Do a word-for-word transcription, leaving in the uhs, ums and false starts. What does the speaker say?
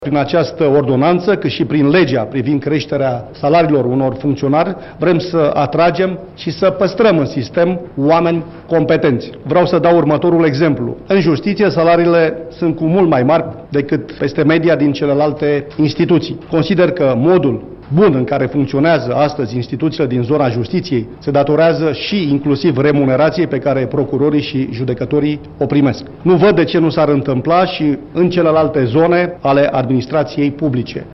Prin această ordonanță, cât și prin legea privind creșterea salariilor unor funcționari, vrem să atragem și să păstrăm în sistem oameni competenți. Vreau să dau următorul exemplu. În justiție, salariile sunt cu mult mai mari decât peste media din celelalte instituții. Consider că modul bun în care funcționează astăzi instituțiile din zona justiției se datorează și inclusiv remunerației pe care procurorii și judecătorii o primesc. Nu văd de ce nu s-ar întâmpla și în celelalte zone ale administrației publice.